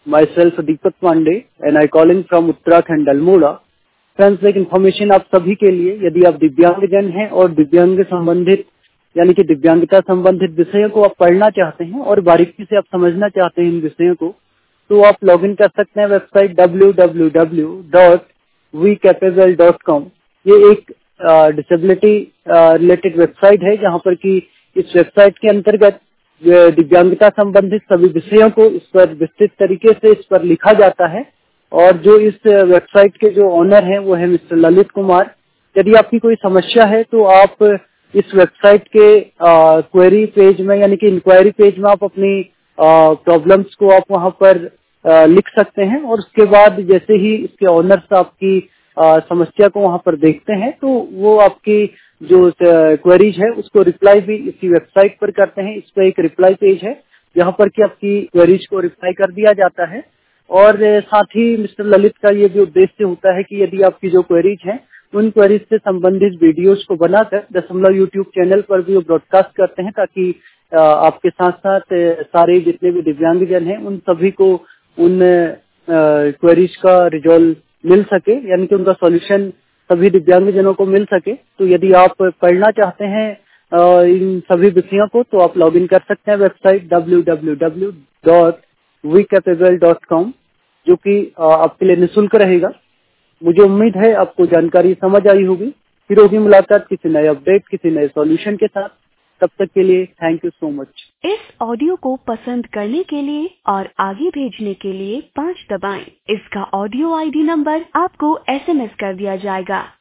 myself Deepak Pandey and I calling from Uttarakhand, Almora. Friends, एक information आप सभी के लिए, यदि आप दिव्यांगजन हैं और दिव्यांग संबंधित यानी कि दिव्यांगता संबंधित विषयों को आप पढ़ना चाहते हैं और बारीकी से आप समझना चाहते हैं इन विषयों को, तो आप लॉगिन कर सकते हैं वेबसाइट www.vcapable.com। ये एक डिसेबिलिटी रिलेटेड वेबसाइट है, जहां पर कि इस वेबसाइट के अंतर्गत दिव्यांगता संबंधित सभी विषयों को इस पर विस्तृत तरीके से इस पर लिखा जाता है। और जो इस वेबसाइट के जो ओनर हैं वो है मिस्टर ललित कुमार। यदि आपकी कोई समस्या है तो आप इस वेबसाइट के क्वेरी पेज में यानी कि इंक्वायरी पेज में आप अपनी प्रॉब्लम्स को आप वहां पर लिख सकते हैं, और उसके बाद जैसे ही इसके ओनर्स आपकी समस्या को वहां पर देखते हैं तो वो आपकी जो क्वेरीज है उसको रिप्लाई भी इसी वेबसाइट पर करते हैं। इस पर एक रिप्लाई पेज है जहां पर कि आपकी क्वेरीज को रिप्लाई कर दिया जाता है। और साथ ही मिस्टर ललित का ये भी उद्देश्य होता है कि यदि आपकी जो क्वेरीज हैं उन क्वेरीज से संबंधित वीडियोज को बनाकर दशमलव यूट्यूब चैनल पर भी वो ब्रॉडकास्ट करते हैं, ताकि आपके साथ साथ सारे जितने भी दिव्यांगजन हैं उन सभी को उन क्वेरीज का रिजॉल्व मिल सके, यानी कि उनका सॉल्यूशन सभी दिव्यांगजनों को मिल सके। तो यदि आप पढ़ना चाहते हैं इन सभी विषयों को, तो आप लॉगिन कर सकते हैं वेबसाइट www.vcapable.com, जो कि आपके लिए निःशुल्क रहेगा। मुझे उम्मीद है आपको जानकारी समझ आई होगी। फिर होगी मुलाकात किसी नए अपडेट, किसी नए सॉल्यूशन के साथ। तब तक के लिए थैंक यू सो मच। इस ऑडियो को पसंद करने के लिए और आगे भेजने के लिए 5 दबाएं। इसका ऑडियो आईडी नंबर आपको SMS कर दिया जाएगा।